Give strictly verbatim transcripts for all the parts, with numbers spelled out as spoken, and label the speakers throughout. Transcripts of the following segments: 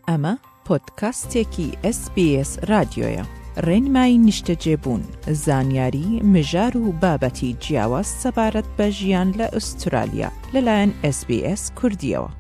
Speaker 1: ئەمە پۆدکاستێکی ئەس بی ئەس رادیۆیە. ڕێنمایی نیشتەجێبوون، زانیاری، مژار و بابەتی جیاواز سەبارەت بە ژیان لە ئوسترالیا لەلایەن ئەس بی ئەس کوردیەوە.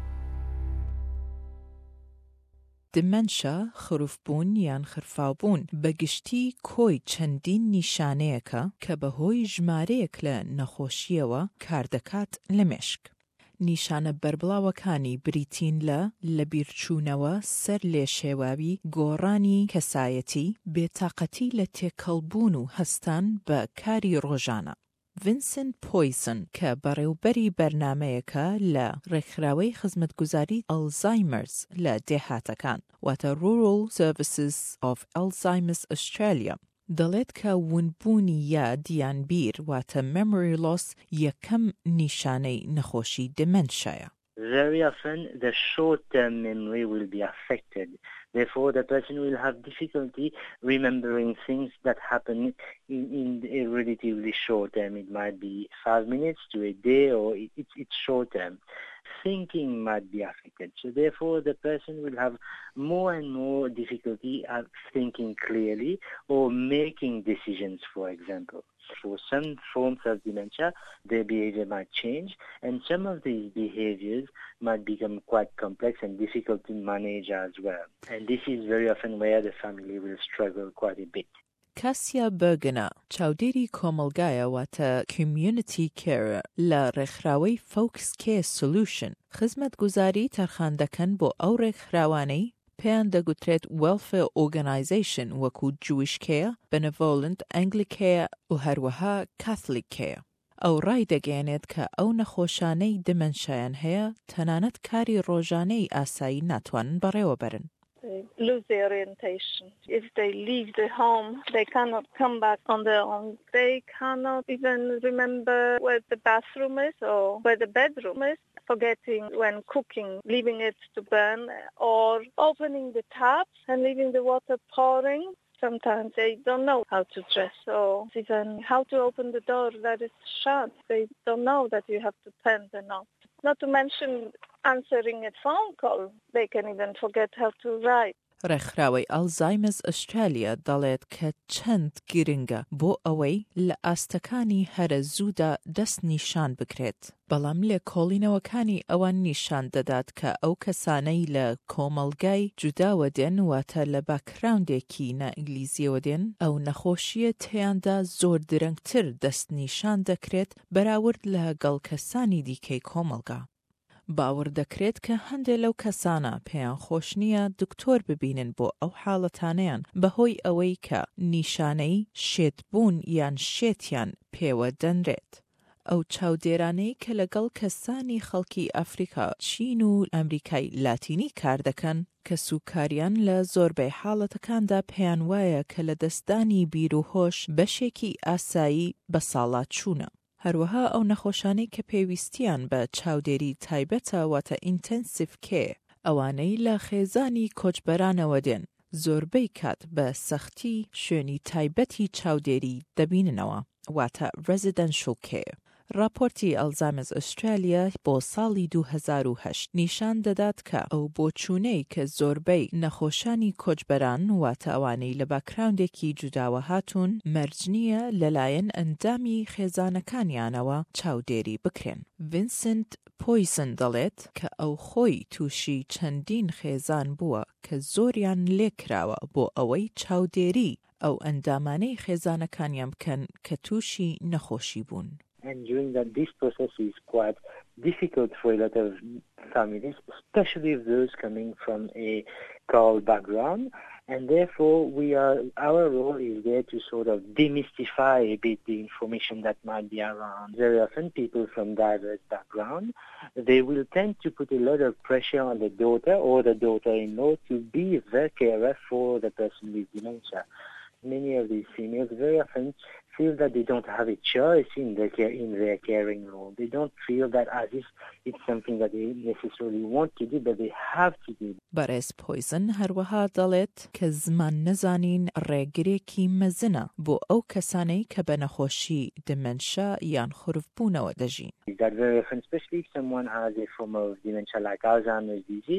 Speaker 1: دمەنشە، خروفبوون یان خرفاوبوون بەگشتی کۆی چەندین نیشانەیەکە کە بەهۆی ژمارەیەک لە نەخۆشیەوە کاردەکات لە مێشک. نیشانە بربڵاوەکانی بریتین لە لەبیرچوونەوە سەر لێشێواوی، گۆڕانی کەسایەتی، بێتاقەتی لە تێکەڵبوون و هەستان بە کاری ڕۆژانە. ڤینسنت پۆیسن کە بەڕێوەبەری بەرنامەیەکە لە ڕێکخراوەی خزمەتگوزاری ئەڵزایمەرز لە دێهاتەکان واتە Rural Services of Alzheimer's Australia دەڵێت کە وونبوونی یادیان بیر واتە memory loss یەکەم نیشانەی نەخۆشی دمەنشایە.
Speaker 2: Very often the short-term memory will be affected. Therefore, the person will have difficulty remembering things that happen in, in a relatively short term. It might be five minutes to a day, or it, it, it's short term. Thinking might be affected. So therefore, the person will have more and more difficulty at thinking clearly or making decisions, for example. For some forms of dementia, their behavior might change, and some of these behaviors might become quite complex and difficult to manage as well. And this is very often where the family will struggle quite a bit.
Speaker 1: کاسیا بەرگنە چاودێری کۆمەلگایە واتە Community Care لە ڕێکخراوەی Focus Care Solution خزمەتگوزاری تەرخان بۆ ئەو ڕێکخراوانەی پێیان دەگوترێت Welfare Organisation وەکو Jewish Care، Benevolent، Anglicare و هەروەها Catholic Care. ئەو ڕای دەگەێنێت کە ئەو نەخۆشانەی دمەنشایان هەیە تەنانەت کاری ڕۆژانەی ئاسایی ناتوانن بەڕێوە بەرن.
Speaker 3: They lose their orientation. If they leave the home, they cannot come back on their own. They cannot even remember where the bathroom is or where the bedroom is, forgetting when cooking, leaving it to burn, or opening the tap and leaving the water pouring. Sometimes they don't know how to dress or even how to open the door that is shut. They don't know that you have to turn the knob. Not to mention answering a phone call. They can even forget how to write.
Speaker 1: ڕێکخراوەی ئەڵزایمەرز ئەسترالیا دەڵێت کە چەند گرنگە بۆ ئەوەی لە ئاستەکانی هەرە زوودا دەست نیشان بکرێت. بەڵام لێ کۆڵینەوەکانی ئەوان نیشان دەدات کە ئەو کەسانەی لە کۆمەڵگای جوداوە دێن واتە لە باکراوندێکی نائینگلیزیەوە دێن ئەو نەخۆشیە تێیاندا زۆر درەنگتر دەست نیشان دەکرێت بەراورد لەگەڵ کەسانی دیکەی کۆمەڵگا. باوەڕ دەکرێت کە هەندێک لەو کەسانە پێیان خۆش نییە دکتۆر ببینن بۆ ئەو حاڵەتانەیان بەهۆی ئەوەی کە نیشانەی شێتبوون یان شێتیان پێوە دەنرێت. ئەو چاودێرانەی کە لەگەڵ کەسانی خەڵکی ئەفریقا، چین و ئەمریکای لاتینی کار دەکەن کە سوکاریان لە زۆربەی حاڵەتەکاندا پێیان وایە کە لە دەستدانی بیر و هۆش بەشێکی ئاسایی بە ساڵات چوونە. هەروەها ئەو نەخۆشانەی کە پێویستیان بە چاودێری تایبەتە واتە ئینتەنسیڤ کێر ئەوانەی لە خێزانی کۆچبەرانەوە دێن زۆربەی کات بە سەختی شوێنی تایبەتی چاودێری دەبیننەوە واتە ڕێزیدەنشڵ کێر. راپۆرتی ئەڵزایمەرز ئوسترالیا بۆ ساڵی دوو هەزار و هەشت نیشان دەدات کە ئەو بۆچوونەی کە زۆربەی نەخۆشانی کۆچبەران واتە ئەوانەی لە باکراوندێکی جوداوە هاتوون مەرج نییە لەلایەن ئەندامی خێزانەکانیانەوە چاودێری بکرێن. ڤینسنت پۆیسن دەڵێت کە ئەو خۆی تووشی چەندین خێزان بووە کە زۆریان لێکراوە بۆ ئەوەی چاودێری ئەو ئەندامانەی خێزانەکانیان بکەن کە تووشی نەخۆشی بوون.
Speaker 2: And during that, this process is quite difficult for a lot of families, especially those coming from a cold background. And therefore, we are our role is there to sort of demystify a bit the information that might be around. Very often, people from diverse background, they will tend to put a lot of pressure on the daughter or the daughter-in-law to be the carer for the person with dementia. Many of these females very often feel that they don't have a choice in their care, in their caring role. They don't feel that as if it's something that they necessarily want to do, but they have to do.
Speaker 1: بەڕێز پۆیزن هەروەها دەڵێت کە زمان نەزانین ڕێگرێکی مەزنە بۆ ئەو کەسانەی کە بە نەخۆشی دمەنشا یان خروفبوونەوە دەژین.
Speaker 2: That very often, especially if someone has a form of dementia like Alzheimer's disease,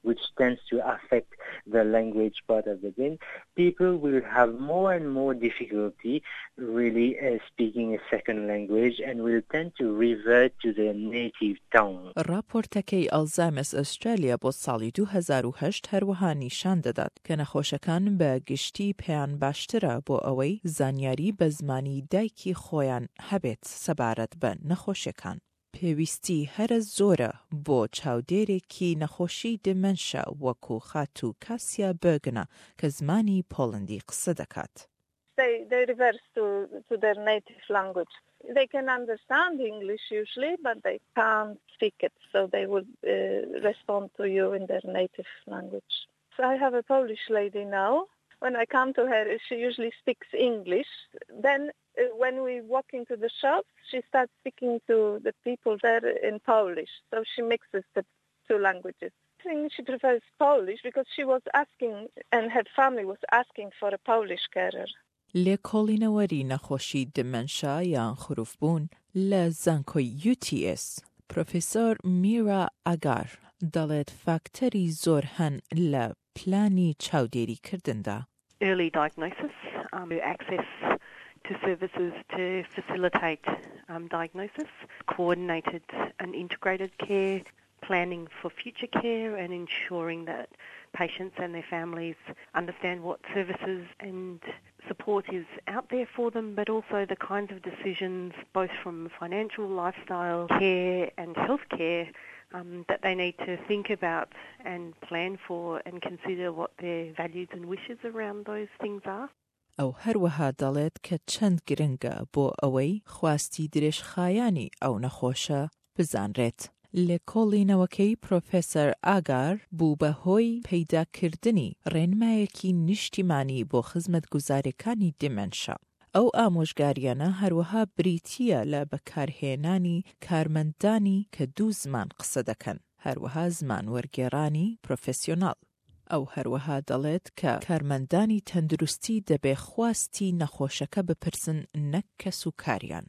Speaker 2: which tends to affect the language part of the brain, people will have more and more difficulty really uh, speaking a second language and will tend to revert to their native tongue.
Speaker 1: راپۆرتەکەی ئەلزایمەس ئەسترالیا بۆ ساڵی دوو هەزار و هەشت هەروەها نیشان دەدات کە نەخۆشەکان بە گشتی پێیان باشترە بۆ ئەوەی زانیاری بە زمانی دایکی خۆیان هەبێت سەبارەت بە نەخۆشیەکان. پێویستی هەرە زۆرە بۆ چاودێرێکی نەخۆشی دمەنشە وەکو خات و کاسیا بەرگنە کە زمانی پۆڵندی قسە دەکات.
Speaker 3: They, they reverse to, to their native language. They can understand English usually, but they can't speak it, so they would uh, respond to you in their native language. So I have a Polish lady now. When I come to her, she usually speaks English. Then uh, when we walk into the shop, she starts speaking to the people there in Polish. So she mixes the two languages. I think she prefers Polish because she was asking, and her family was asking for a Polish carer.
Speaker 1: لێکۆڵینەوەری نەخۆشی دمەنشا یان خروفبوون لە زانکۆی یو تی ئس پرۆفێسۆر میرا ئاگار دەڵێت فاکتەری زۆر هەن لە پلانی چاودێریکردندا.
Speaker 4: Early diagnosis, um, access to services to facilitate um, diagnosis, coordinated and integrated care, planning for future care and ensuring that patients and their families understand what services and support is out there for them, but also the kinds of decisions, both from financial, lifestyle, care and healthcare, um, that they need to think about and plan for and consider what their values and wishes around those things are.
Speaker 1: ئەو هەروەها دەڵێت کە چەند گرنگە بۆ ئەوەی خواستی درێژخایانی ئەو نەخۆشە بزانرێت. لێکۆڵینەوەکەی پرۆفێسەر ئاگار بوو بە هۆی پەیداکردنی ڕێنمایەکی نیشتیمانی بۆ خزمەتگوزاریەکانی دمەنشا. ئەو ئامۆژگاریانە هەروەها بریتیە لە بەکارهێنانی کارمەندانی کە دوو زمان قسە دەکەن، هەروەها زمان وەرگێڕانی پرۆفسیۆناڵ. ئەو هەروەها دەڵێت کە کارمەندانی تەندروستی دەبێ خواستی نەخۆشەکە بپرسن نەک کەس و کاریان.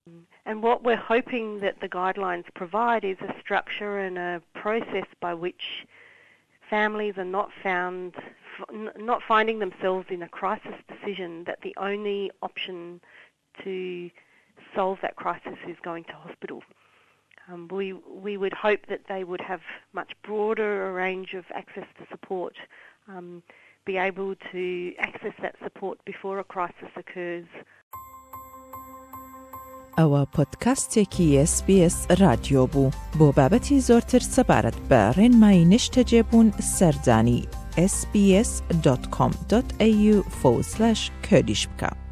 Speaker 4: And what we're hoping that the guidelines provide is a structure and a process by which families are not found, not finding themselves in a crisis decision, that the only option to solve that crisis is going to hospital. Um, we we would hope that they would have much broader a range of access to support, um, be able to access that support before a crisis occurs.
Speaker 1: ئەوە پۆدکاستێکی اس بی اس رادیۆ بوو. بۆ بابەتی زۆرتر سەبارەت بە ڕێنمایی نیشتەجێبوون سەردانی اس بی اس دات کۆم دات ئێ یو فۆرورد سلاش کوردیش بکە.